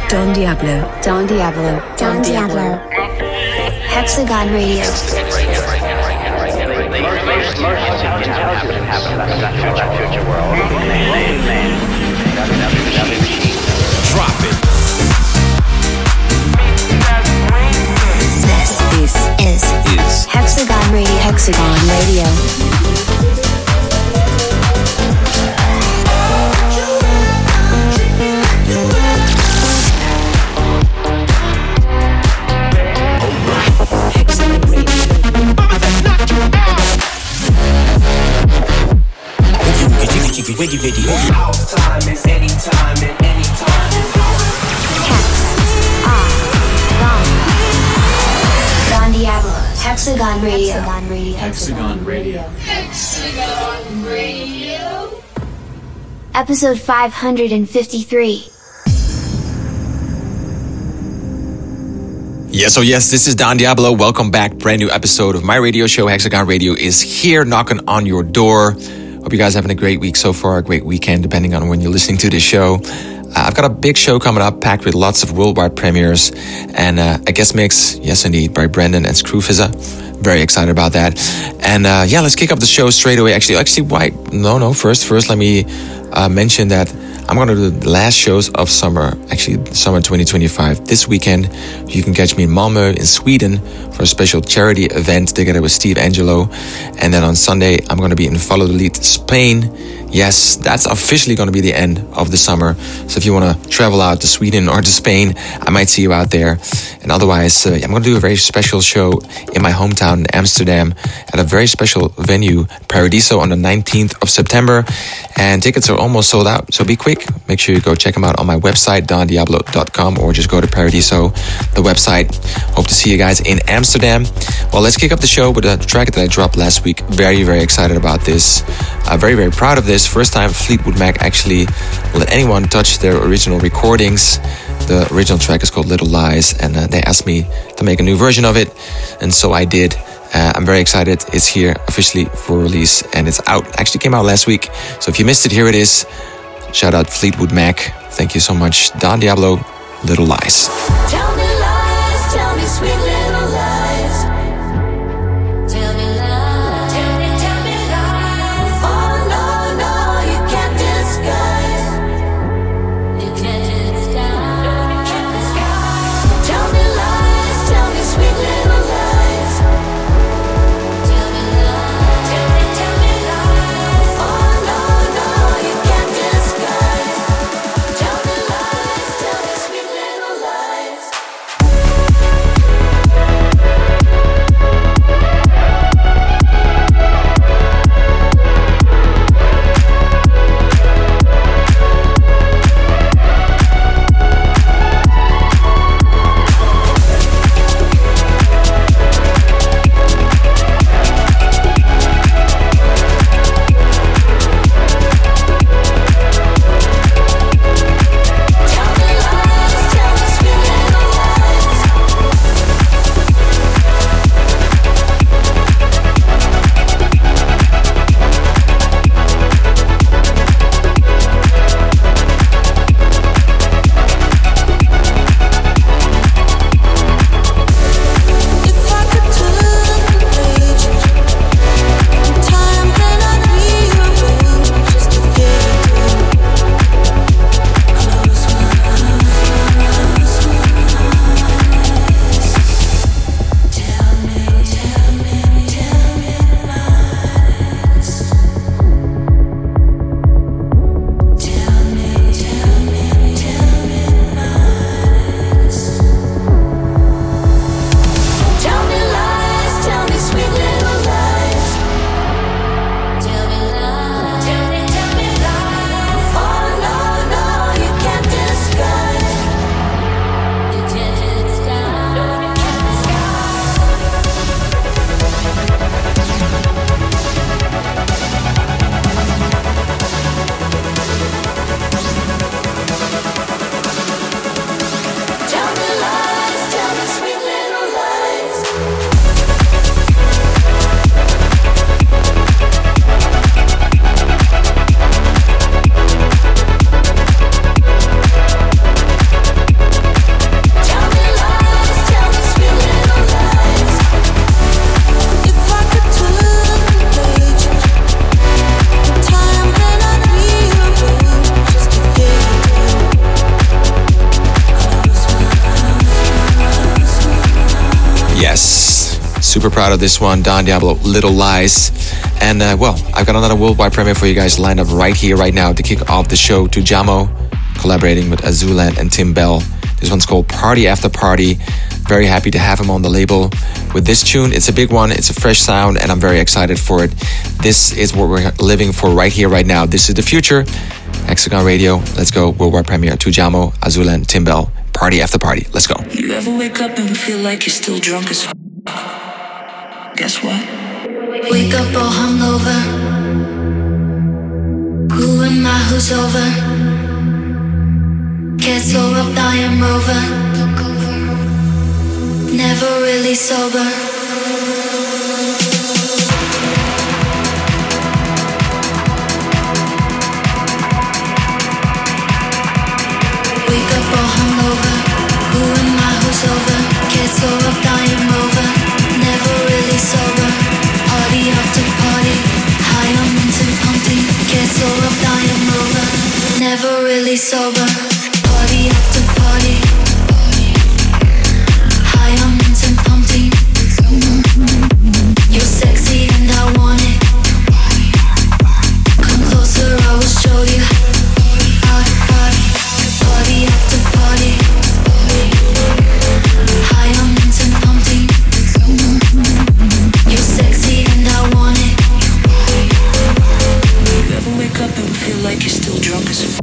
Don Diablo. Don Diablo. Don Diablo. Hexagon Radio. Drop it. This is Hexagon Radio. Hexagon Radio. House time is anytime and anytime. Don Diablo. Hexagon Radio. Hexagon Radio. Hexagon Radio. Episode 553. Yes, oh yes, this is Don Diablo. Welcome back. Brand new episode of my radio show. Hexagon Radio is here knocking on your door. Hope you guys are having a great week so far, a great weekend, depending on when you're listening to this show. I've got a big show coming up, packed with lots of worldwide premieres, and a guest mix, yes indeed, by Brendan and Screwfizza. Very excited about that. And let's kick off the show straight away. Actually, why? No, first let me mention that I'm going to do the last shows of summer 2025. This weekend, you can catch me in Malmö in Sweden for a special charity event together with Steve Angelo. And then on Sunday, I'm going to be in Valladolid, Spain. Yes, that's officially going to be the end of the summer. So if you want to travel out to Sweden or to Spain, I might see you out there. And otherwise, I'm going to do a very special show in my hometown in Amsterdam at a very special venue, Paradiso, on the 19th of September. And tickets are almost sold out, so be quick. Make sure you go check them out on my website, dondiablo.com, or just go to Paradiso, the website. Hope to see you guys in Amsterdam. Well, let's kick up the show with a track that I dropped last week. Very, very excited about this. Very, very proud of this. First time Fleetwood Mac actually let anyone touch their original recordings. The original track is called Little Lies, and they asked me to make a new version of it, and so I did. I'm very excited. It's here officially for release, and it's out. Actually came out last week. So if you missed it, here it is. Shout out Fleetwood Mac. Thank you so much. Don Diablo, Little Lies. Tell me lies, tell me sweet little lies. Tell me lies, tell me lies. Oh no, you can't disguise. You can't disguise. Tell me lies, tell me sweet little lies. Tell me lies, tell me lies. Oh no, you can't disguise. Tell me lies, tell me sweet little lies. Yes, super proud of this one, Don Diablo, Little Lies. And well, I've got another worldwide premiere for you guys lined up right here, right now to kick off the show. Tujamo, collaborating with Azuland and Tim Bell. This one's called Party After Party. Very happy to have him on the label with this tune. It's a big one, it's a fresh sound, and I'm very excited for it. This is what we're living for right here, right now. This is the future. Hexagon Radio, let's go. Worldwide premiere, Tujamo, Azuland, Tim Bell. Party After Party. Let's go. You ever wake up and feel like you're still drunk as f***? Guess what? Wake up all hungover. Who am I, who's over? Can't slow up, I am rover. Never really sober. Wake up all hungover. Who am I, who's over? Can't slow up, I am over. Never really sober. Party after party. High on mint and pumping. Can't slow up, I am over. Never really sober. Party after party. High on mint and pumping. You're sexy and I want it. Come closer, I will show you. Party after party. High on mint and pumping. You're sexy and I want it. You ever wake up and feel like you're still drunk as f***?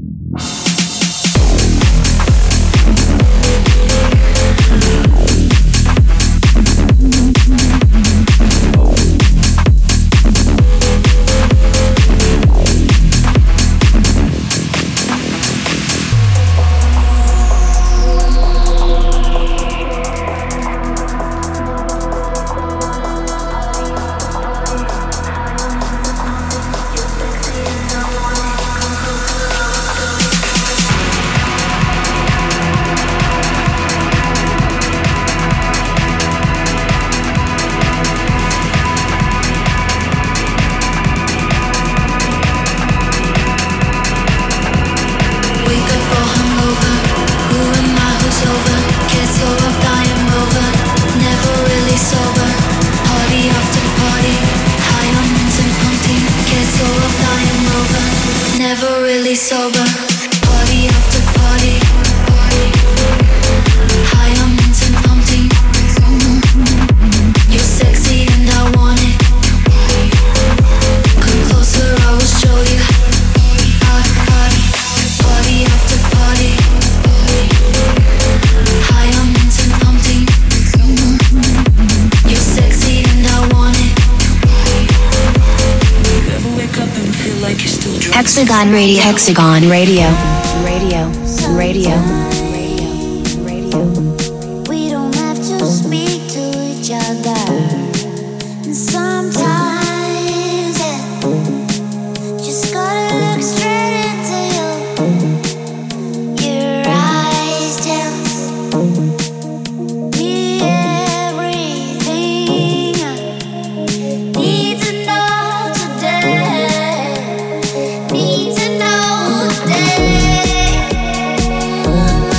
Hexagon Radio. Hexagon Radio. Radio. We don't have to speak to each other. And sometimes, yeah, just gotta look straight into your eyes. Tell me everything I need to know today. Need to know today.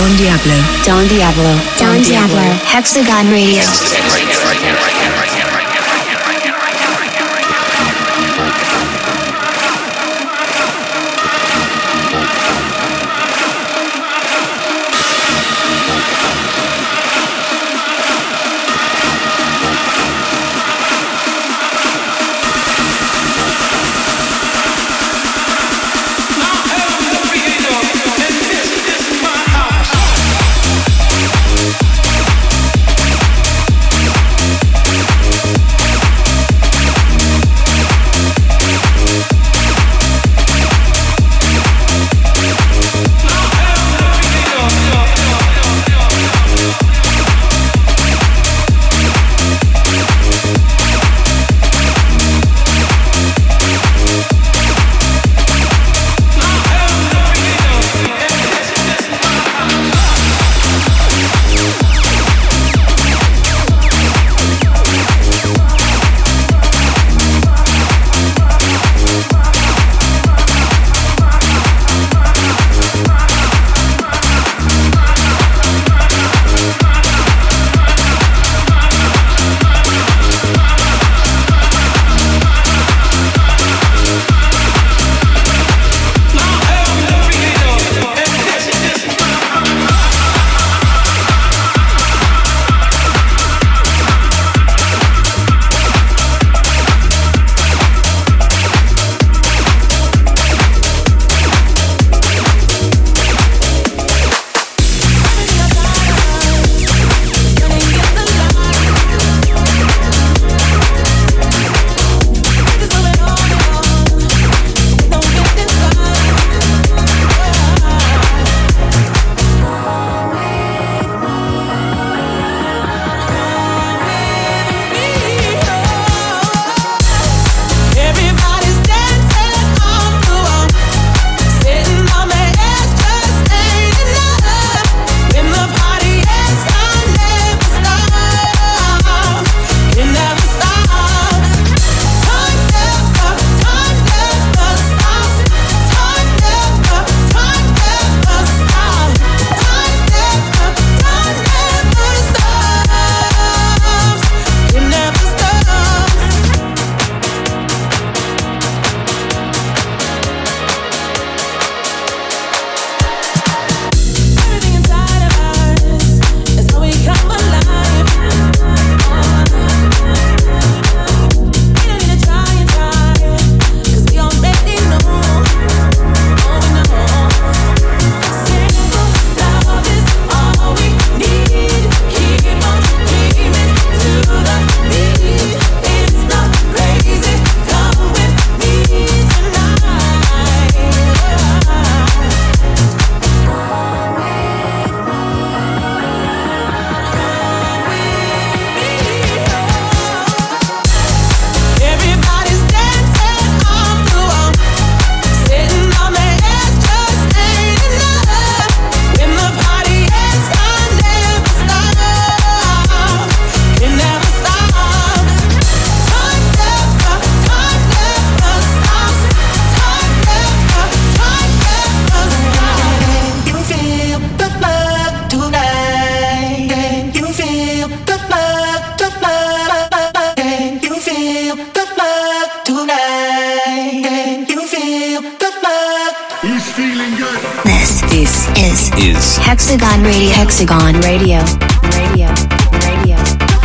Don Diablo. Don Diablo. Don Diablo. Hexagon Radio. Is Hexagon Radio. Hexagon Radio. Radio. Radio.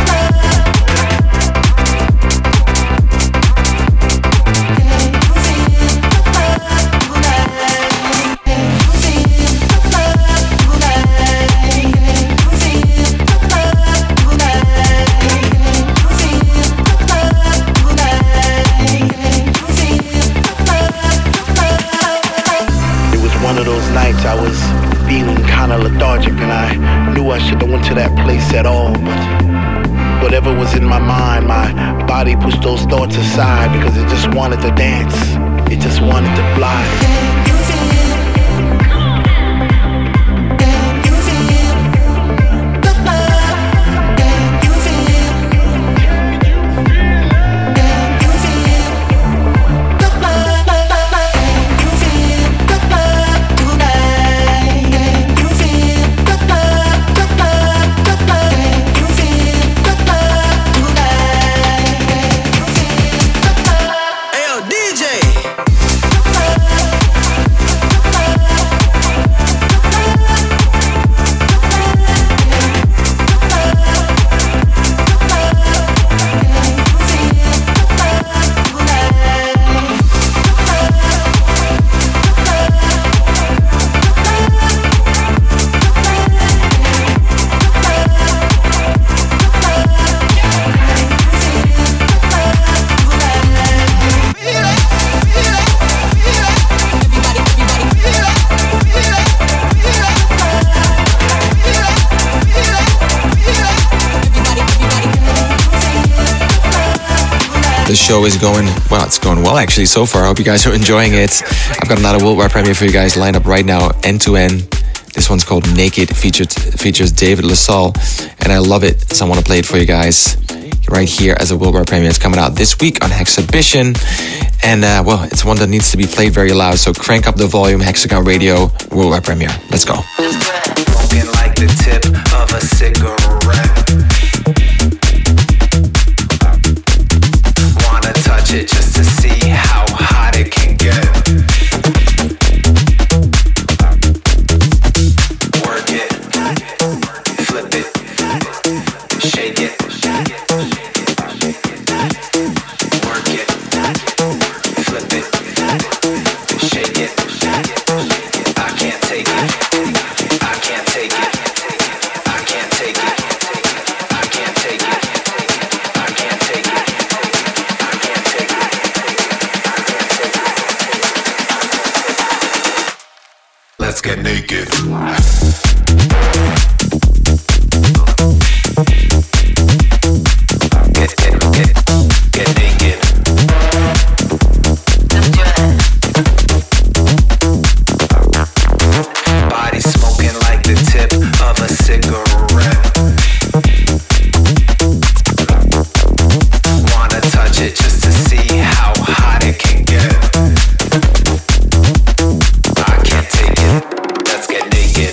I was feeling kind of lethargic and I knew I shouldn't have went to that place at all, but whatever was in my mind, my body pushed those thoughts aside because it just wanted to dance, it just wanted to fly. The show is going, well, it's going well actually so far. I hope you guys are enjoying it. I've got another worldwide premiere for you guys lined up right now, end to end. This one's called Naked, features David LaSalle, and I love it, so I want to play it for you guys right here as a worldwide premiere. It's coming out this week on Hexabition, and well, it's one that needs to be played very loud, so crank up the volume. Hexagon Radio worldwide premiere. Let's go. Smoking like the tip of a cigarette. Wanna touch it just to see how hot it can get. Work it, flip it, shake it. Work it, flip it, shake it. I can't take it. I can't take it. I can't take it. I can't take it. I can't take it. I can't take it. Let's get naked. Get naked. Body smoking like the tip of a cigarette. Wanna touch it just to see how hot it can get. I can't take it. Let's get naked.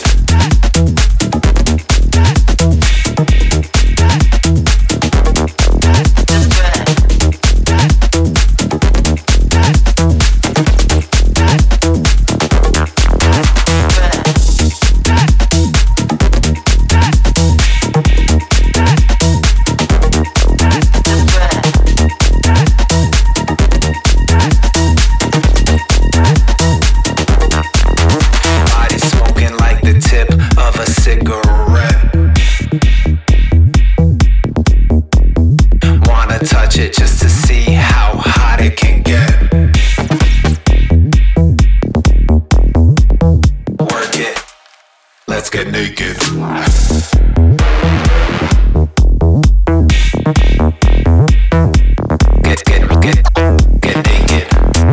Body smoking like the tip of a cigarette. Wanna touch it just to see how hot it can get. Work it. Let's get naked. Get naked.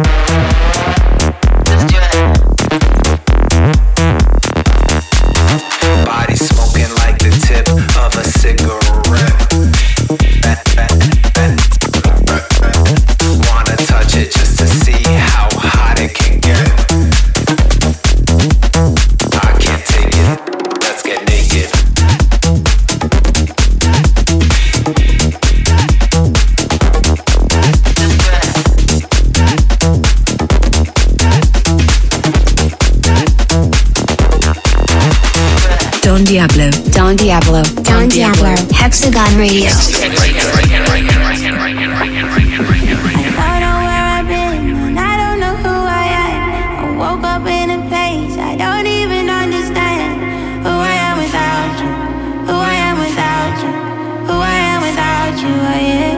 Body smoking like the tip of a cigarette. Wanna touch it just to see how hot it can get. I can't take it. Let's get naked. Don Diablo. Don Diablo. Don Diablo. Hexagon Radio. I don't know where I've been, and I don't know who I am. I woke up in a place I don't even understand. Who I am without you, who I am without you, who I am without you, yeah.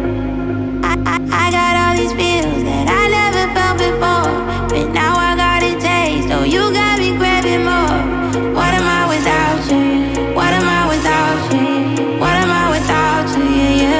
I got all these feels that I never felt before, but now I got a taste, oh you got me grabbing more. What am I without you? What am I without you? What am I without you, yeah, yeah.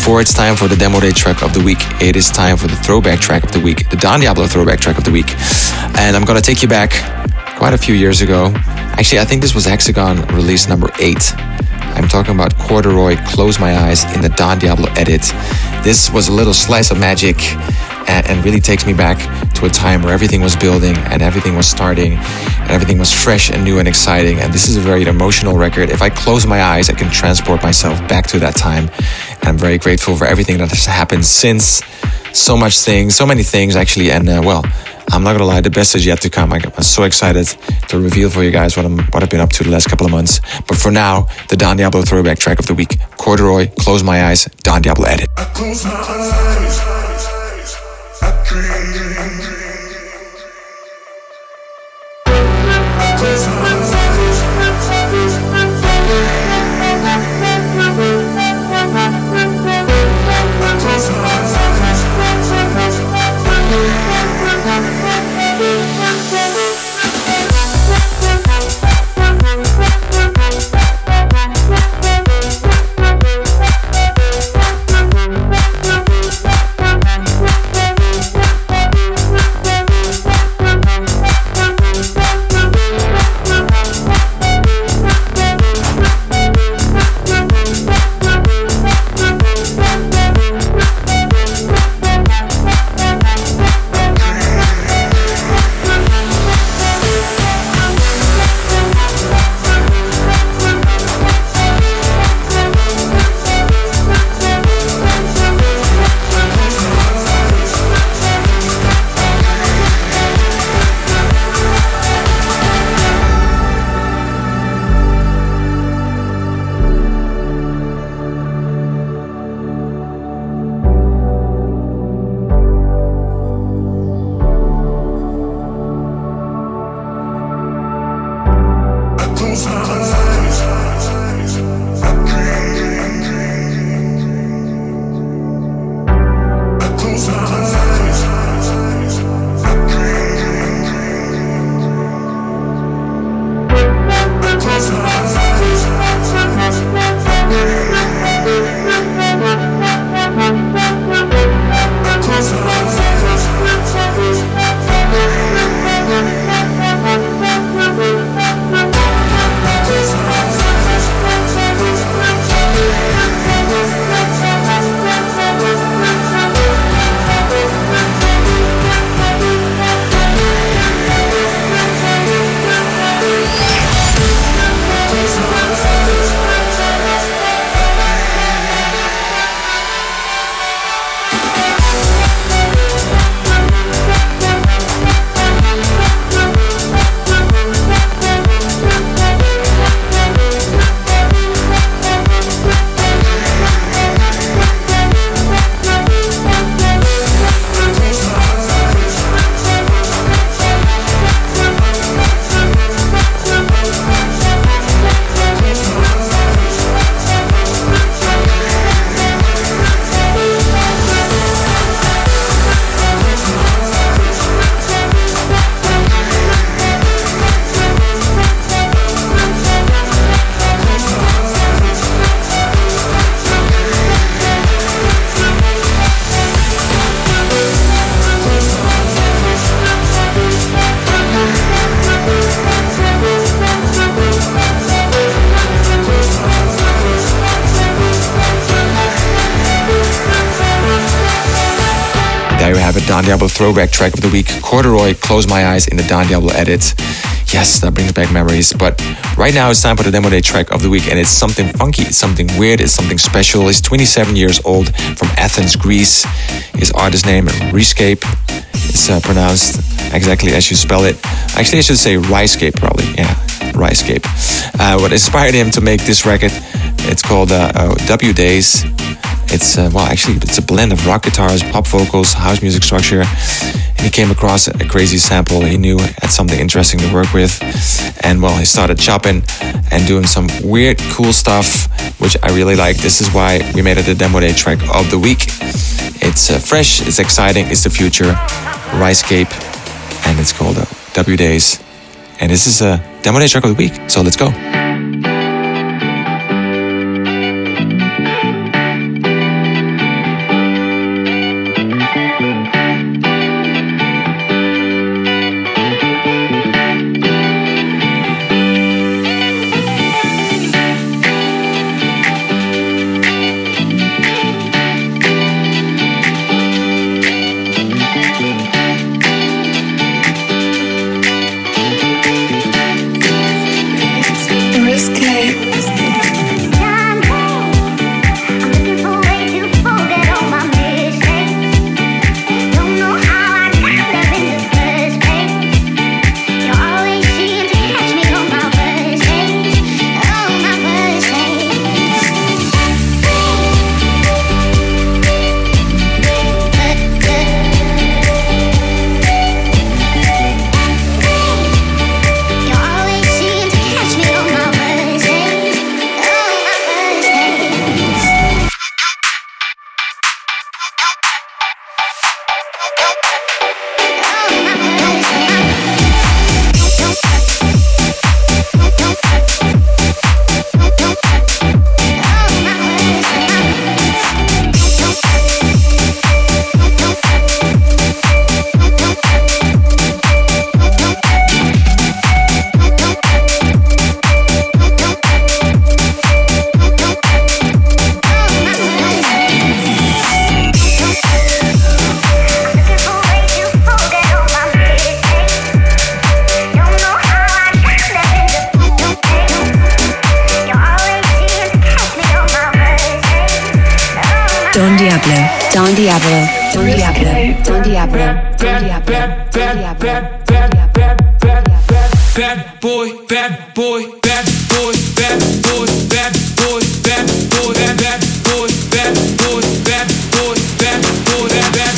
before it's time for the demo day track of the week, it is time for the throwback track of the week, the Don Diablo throwback track of the week. And I'm gonna take you back quite a few years ago. Actually, I think this was Hexagon release number 8. I'm talking about Corduroy, Close My Eyes in the Don Diablo edit. This was a little slice of magic and really takes me back to a time where everything was building and everything was starting and everything was fresh and new and exciting. And this is a very emotional record. If I close my eyes, I can transport myself back to that time. And I'm very grateful for everything that has happened since. So many things actually. And well, I'm not gonna lie, the best is yet to come. I'm so excited to reveal for you guys what I've been up to the last couple of months. But for now, the Don Diablo throwback track of the week, Corduroy, Close My Eyes, Don Diablo edit. I close my eyes, I dream. I close my eyes. Don Diablo throwback track of the week, Corduroy, Close My Eyes in the Don Diablo edit. Yes, that brings back memories. But right now it's time for the demo day track of the week, and it's something funky, it's something weird, it's something special. He's 27 years old, from Athens, Greece. His artist name, Rescape. It's pronounced exactly as you spell it. Actually, I should say Ryscape, probably. Yeah, Ryscape. What inspired him to make this record, it's called W Days. It's it's a blend of rock guitars, pop vocals, house music structure. And he came across a crazy sample he knew had something interesting to work with. And well, he started chopping and doing some weird, cool stuff, which I really like. This is why we made it the demo day track of the week. It's fresh, it's exciting, it's the future. Ryscape, and it's called W Days. And this is a demo day track of the week. So let's go. Diablo, Don Diablo, Don Diablo, Don Diablo, Don Diablo, Don Diablo. Bad boy, bad boy, bad boy, bad boy, bad boy, bad boy, bad boy, bad boy, bad boy, bad boy,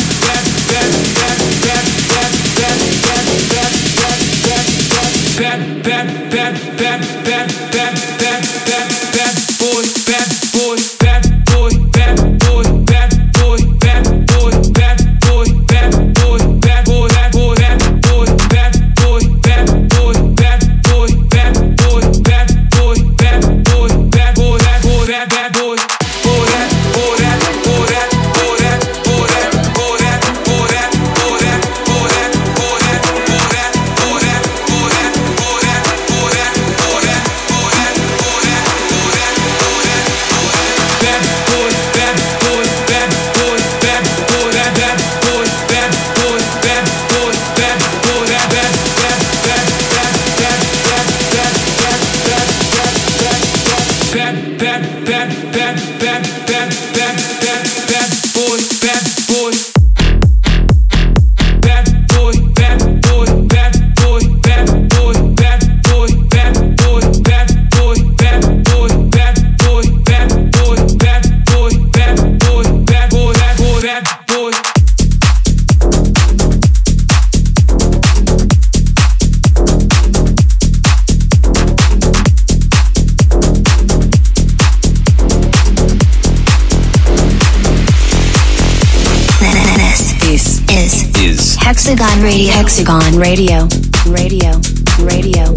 Hexagon Radio. Hexagon Radio. Radio. Radio.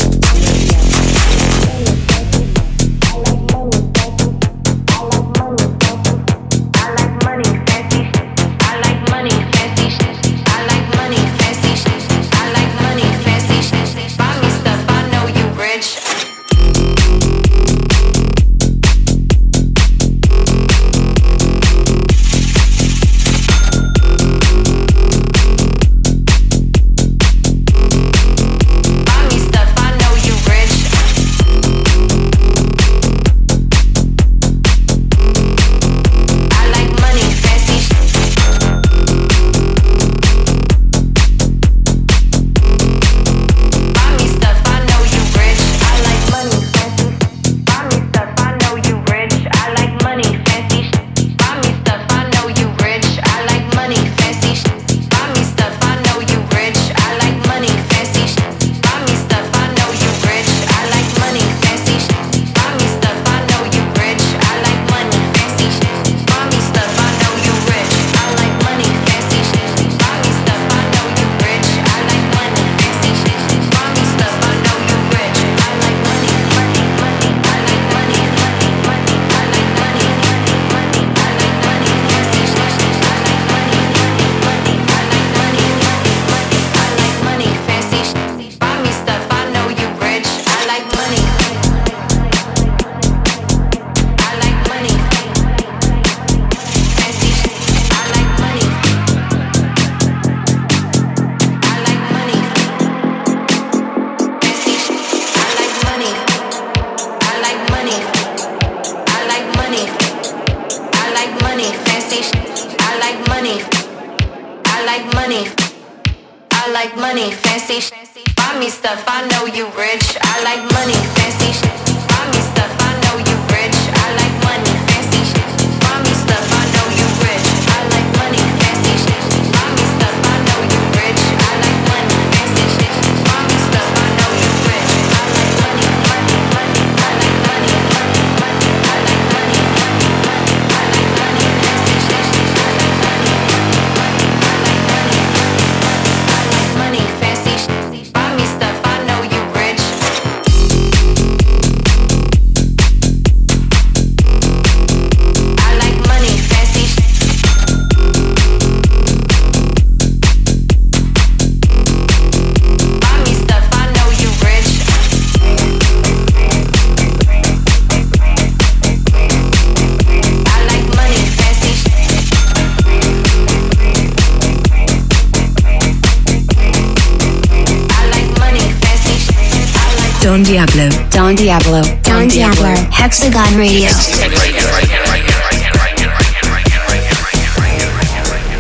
Don Diablo, Don Diablo, Don Diablo, Hexagon Radio.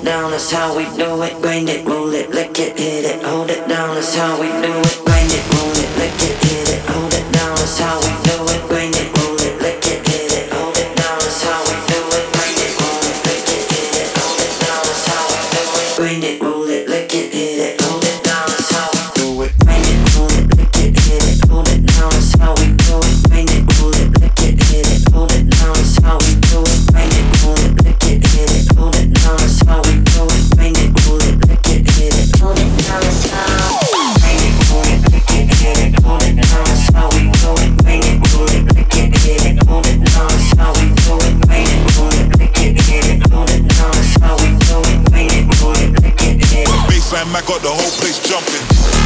down, that's how we do it. Grind it, roll it, lick it, hit it, hold it down, that's how we do it. Grind it, roll it, lick it, hit it, hold it down, that's how we do it. Grind it, roll it, lick it, hit it, hold it down, that's how we do it. Grind it, roll it, lick it, hit it, hold it down, that's how we do it. Grind it, roll it, lick it, hit it, hold it down, that's how we do it. Grind it, roll it, lick it, hit it, hold it down, that's how we do it. Grind it, roll it, lick it, hit it, hold it down, that's how we do it. Grind it, roll it, lick it, hit it, hold it down, that's how we do it. Grind it, roll it, lick it, hit it, hold it down, that's how. Grind it, roll it, lick it, hit it, hold it down, that's how we do it. Grind it, roll it, lick it, hit it, hold it down, that's how we do it. Grind it, roll it, lick it, hit it, hold it down, that's how we do it. Grind it, roll it, lick it, hit it. Baseline Mac got the whole place jumping.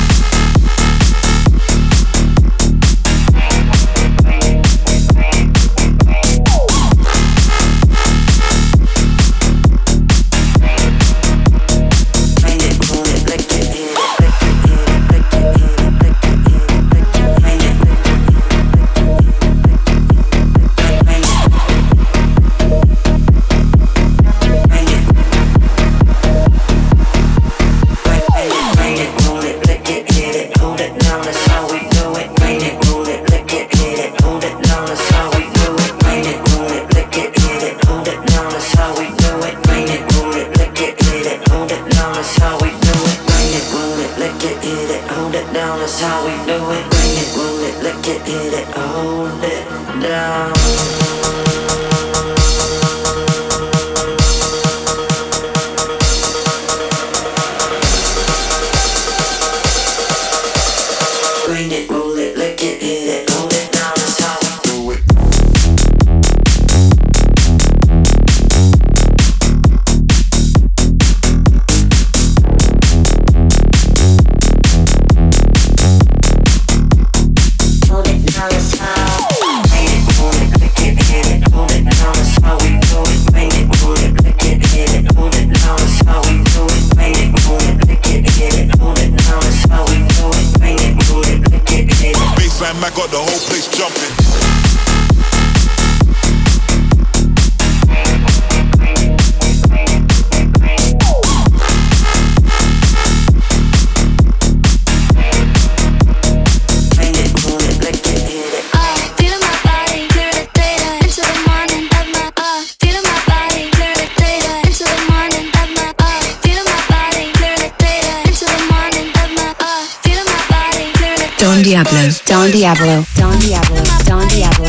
Don Diablo, Don Diablo, Don Diablo, Don Diablo.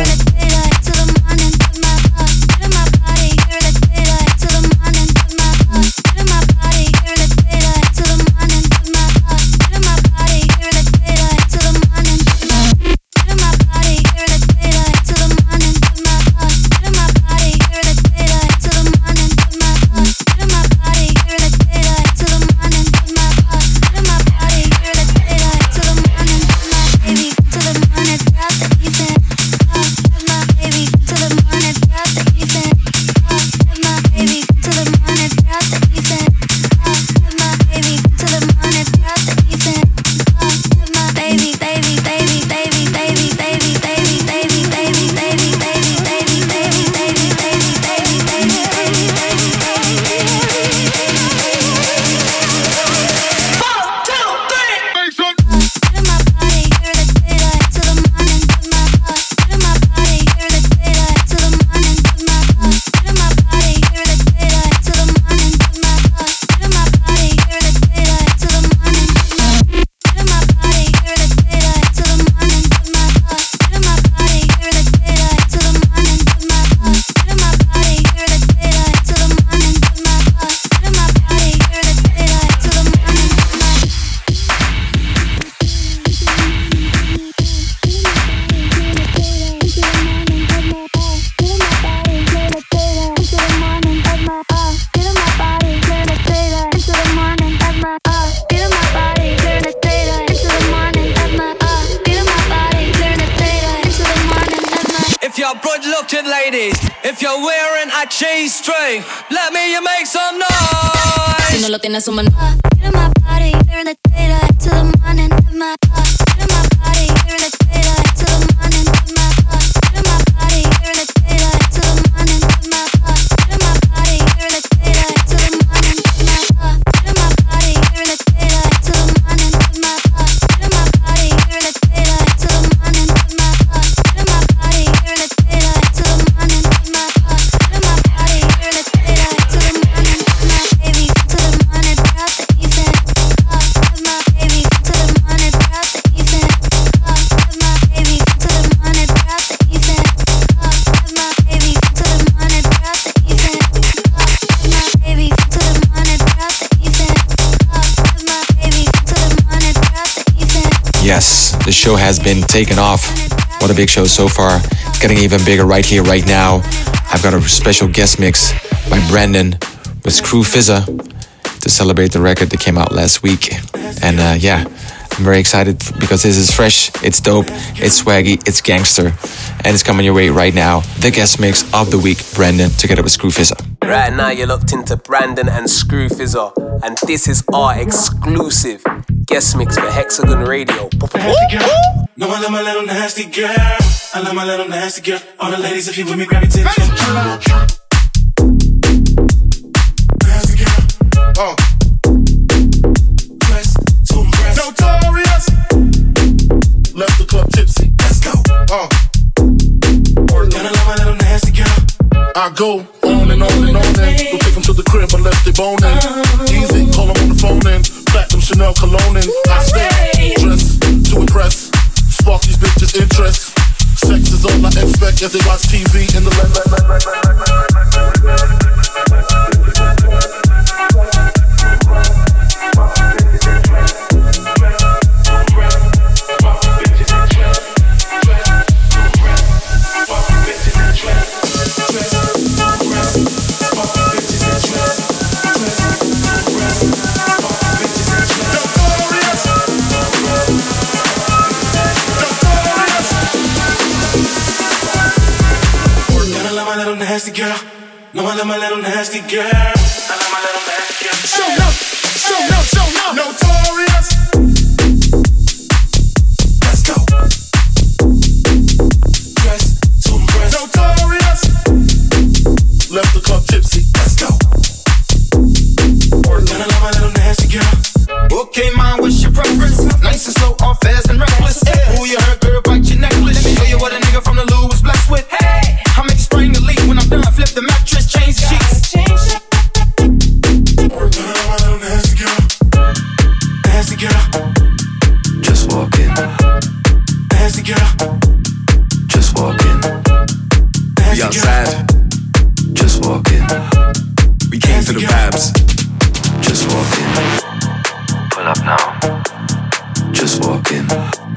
Good ladies, if you're wearing a cheese string, let me you make some noise. Si no lo tienes, suma. Get in my body, clear the data to the morning. Get in my body, clear the data to the morning. Get in my body, clear the data to the morning. Get in my body, clear the data to the morning. show has been taken off. What a big show so far. Getting even bigger right here, right now. I've got a special guest mix by Brandon with Screw Fizza to celebrate the record that came out last week. And yeah, I'm very excited because this is fresh, it's dope, it's swaggy, it's gangster, and it's coming your way right now. The guest mix of the week, Brandon, together with Screw Fizza. Right now you're locked into Brandon and Screw Fizza, and this is our exclusive guest mix for Hexagon Radio. No, I love my little nasty girl. I love my little nasty girl. All the ladies, if you with me, grab your titties. Nasty girl. Press to impress. Notorious. Left the club tipsy. Let's go. Gonna love my little nasty girl. I go on and on and on and go take them to the crib, I left it boning. Easy, call them on the phone and platinum Chanel cologne and I stay dressed to impress. Spark these bitches' interest. Sex is all I expect as they watch TV in the nasty girl. No, I love my little nasty girl. I love my little nasty girl. Show no. Notorious. Let's go. Dress to impress. Notorious. Left the club tipsy. Let's go. Gonna love my little nasty girl. Okay, mine, what's your preference? Nice and slow, or fast and reckless. Who you heard, girl, bite your necklace. Let me show you what a nigga from the Lou was blessed with. Hey, I make you spring the leak when I'm done. Flip the mattress, change the sheets. Nasty girl. Nasty girl. Just walk in. Nasty girl. Just walk in. Nasty We outside. Girl. Just walk in. We came for the vibes. Just walk in. Pull up now. Just walk in.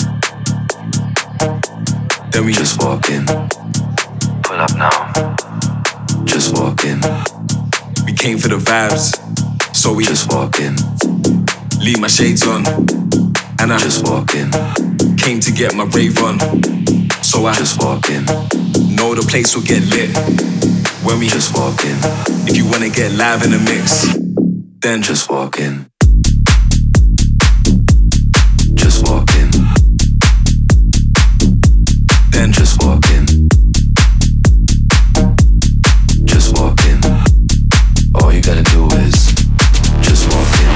Then we just walk in. Pull up now. Just walk in. We came for the vibes, so we just walk in. Leave my shades on, and I just walk in. Came to get my rave on, so I just walk in. Know the place will get lit when we just walk in. If you wanna get live in the mix, then just walk in. Just walk in. Then just walk in. Just walk in. All you gotta do is just walk in.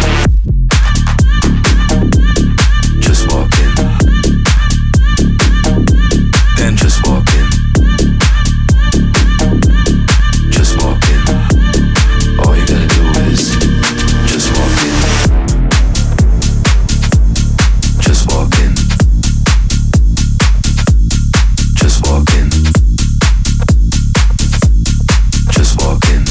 Just walk in. Then just walk in. Just walk in. All you gotta do is just walk in. Just walk in. Just walk in. Just walk in.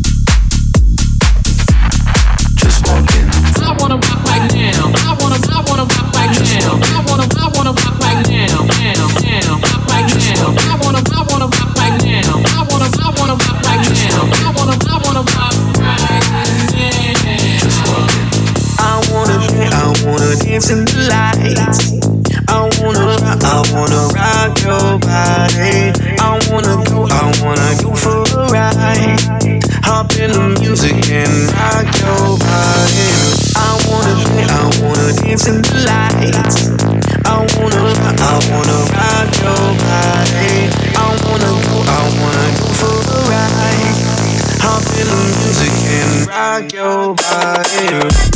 Just walk in. I wanna rock right now. I wanna rock right now. I wanna rock right now. Rock right now. I wanna rock right now. I wanna rock right now. I wanna rock right now. Just walk in. I wanna dance in the lights. I wanna rock your body. I wanna go for a ride. Hop in the music and rock your body. I wanna dance in the lights. I wanna rock your body. I wanna go for a ride. Hop in the music and rock your body.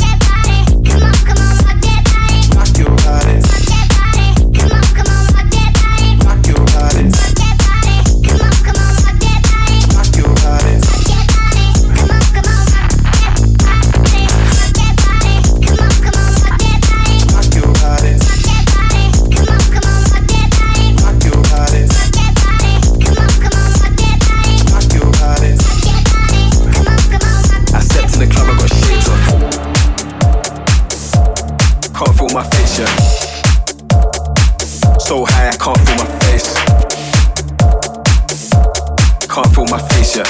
I stepped in the club, I got shades on. can't feel my face. Can't feel my face yet.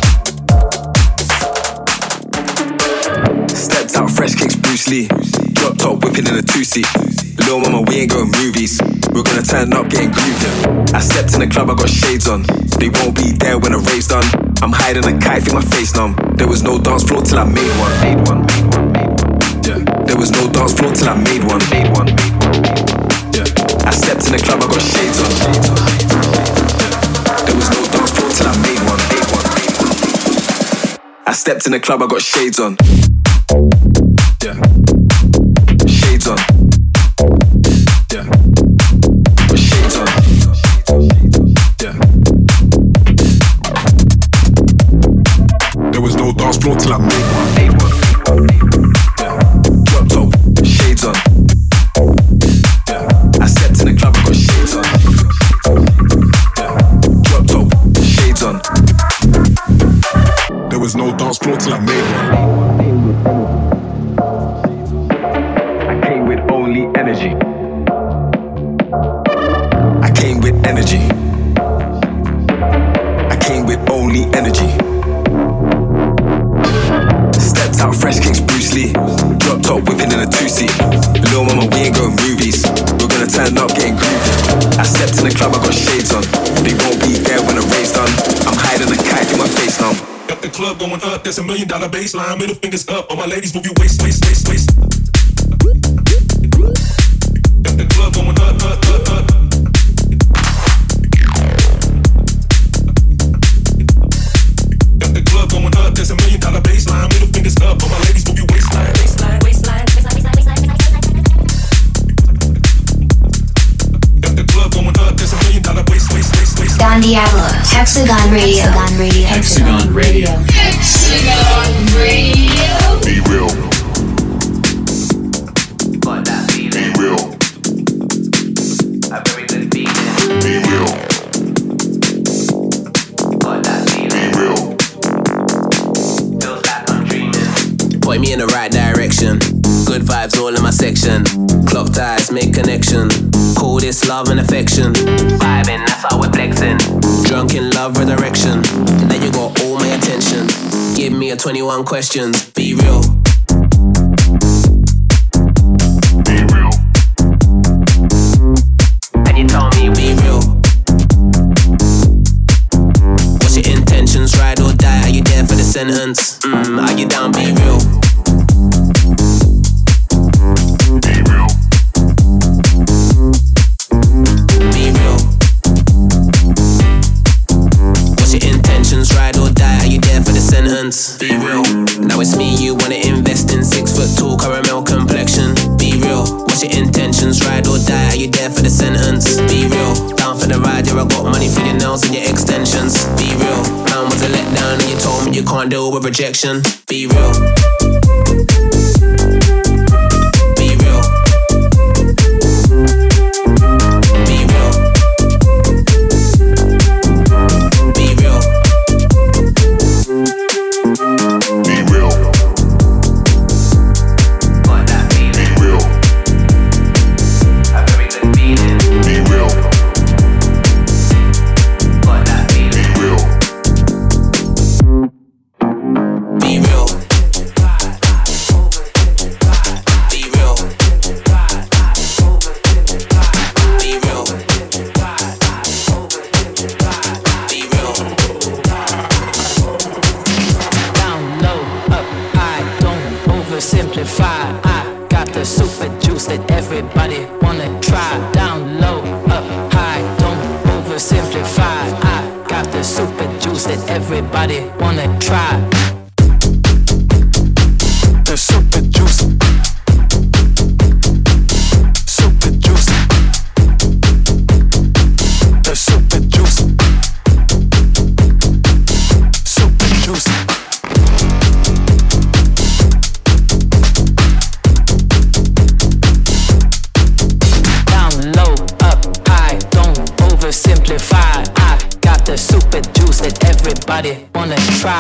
Stepped out, fresh kicks, Bruce Lee. Dropped top, whipping in a two-seat. Little mama, we ain't going movies. We're gonna turn up, getting groovy. I stepped in the club, I got shades on. They won't be there when the rave's done. I'm hiding a kite, feel my face numb. There was no dance floor till I made one. Yeah. There was no dance floor till I made one. Yeah. I stepped in the club, I got shades on. There was no dance floor till I made one. I stepped in the club, I got shades on. Yeah. Shades on. Yeah. With shades on. Yeah. There was no dance floor till I made one. Yeah. Drop top, shades on. Yeah. I stepped in the club, I got shades on. Yeah. Drop top, shades on. There was no dance floor till I made one. I came with only energy. I came with energy. I came with only energy. Stepped out, fresh kicks, Bruce Lee. Dropped top, whipping in a two-seat. Little mama, we ain't going movies. We're gonna turn up, getting groovy. I stepped in the club, I got shades on. They won't be there when the rave's done. I'm hiding a kite in my face now. Got the club going up, there's $1 million baseline. Middle fingers up, all my ladies move your waist, waist, waist, waist. Got the club going up, up, up, up. Got the club going up, there's $1 million baseline. Middle fingers up, all my ladies move your waistline, waistline, waistline, waistline. Got the club going up, there's $1 million waist, waist, waist, waist. Don Diablo, Hexagon Radio. Hexagon Radio. Hexagon Radio. Be real. Got that feeling. Be real. A very good feeling. Be real. Got that feeling. Be real. Feels like I'm dreaming. Point me in the right direction. Good vibes all in my section. Clock ties, make connection. Call this love and affection. Vibing, that's how we're flexing. Drunk in love, resurrection. Now you got all my attention. Give me a 21 questions. Be real. Be real. And you told me Be real. What's your intentions? Ride or die? Are you there for the sentence? Are you down? Be real. Be real. Be real. What's your intentions? Ride or die? Are you there for the sentence? Be real. Now it's me you wanna invest in. 6 foot tall, caramel complexion. Be real. What's your intentions? Ride or die? Are you there for the sentence? Be real. Down for the ride, yeah, I got money for your nails and your extensions. Be real. Man was a letdown and you told me you can't deal with rejection. Be real. Be real. Be real. Be real. Be real. got that feeling. Be real. A very good feeling. Be real. Got that feeling. Be real. Be real. Be real. Be real. Be real. Down low, up high, don't oversimplify. I got the super juice that everybody wanna try. Down low, up high, don't oversimplify. I got the super juice that everybody wanna try. The super juice. Super juice. The super juice. Super juice. Down low, up high, don't oversimplify. I got the super juice that everybody wanna try.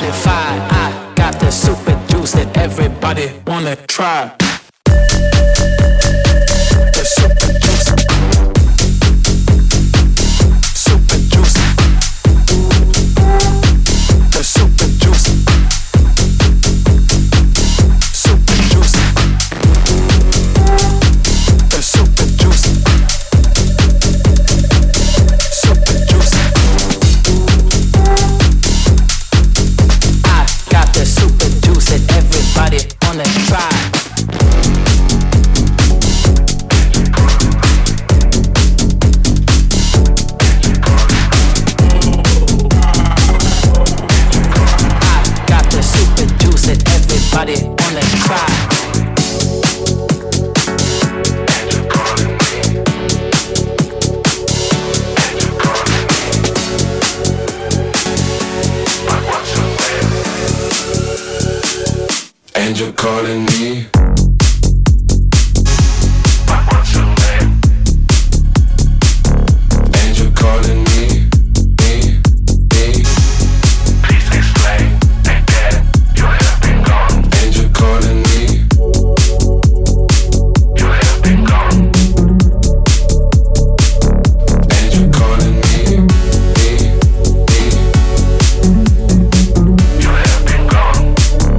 simplified. I got the super juice that everybody wanna try. The super juice. Super juice. The super juice. Super juice. The super juice. Super juice. I got the super juice that everybody wanna try. Everybody wanna try. And you're calling me. And you're calling me. Please explain again. You have been gone. And you're calling me. You have been gone. And you're calling me. You have been gone.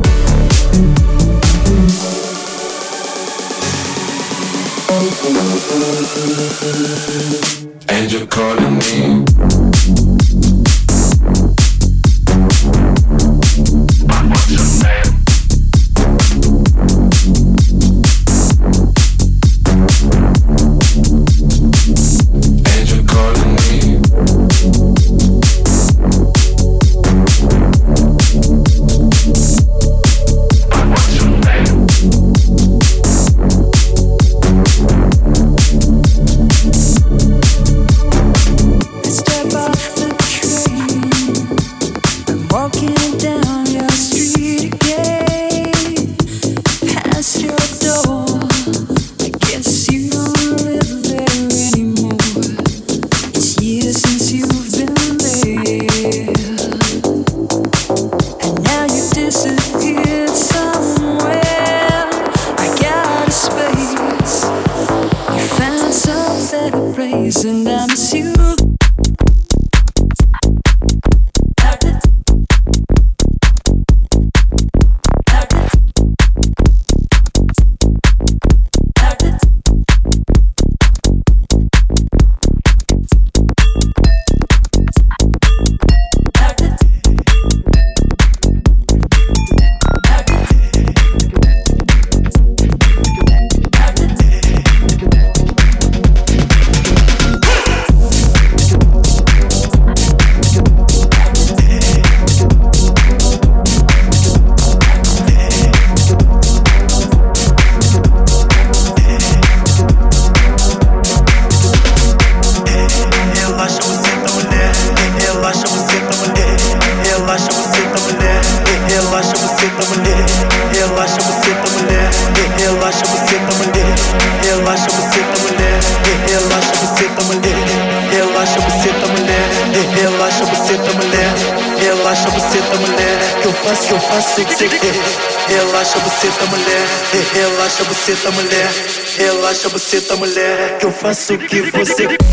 And you're calling me. What's your name? And you're calling me. What's your name? Step off the train. I'm walking down your street again. Past your door. I guess you don't live there anymore. It's years since you've been there. And now you disappeared somewhere. I got a space. You found some better place, and I miss you. Relaxa, você tá mulher, que eu faço o que você quer.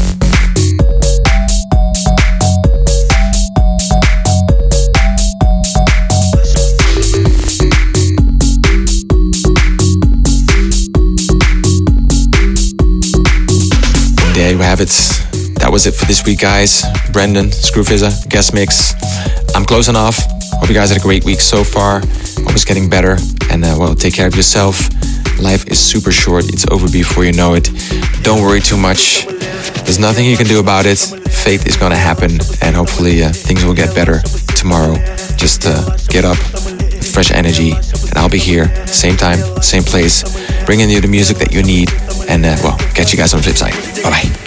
There you have it. That was it for this week, guys. Brendan, Screwfizzer, guest mix. I'm closing off. Hope you guys had a great week so far. Hope it's getting better. And well, take care of yourself. Life is super short. It's over before you know it. Don't worry too much. There's nothing you can do about it. Fate is gonna happen, and hopefully things will get better tomorrow. Just get up, fresh energy, and I'll be here, same time, same place, bringing you the music that you need. And well, catch you guys on the flip side. Bye bye.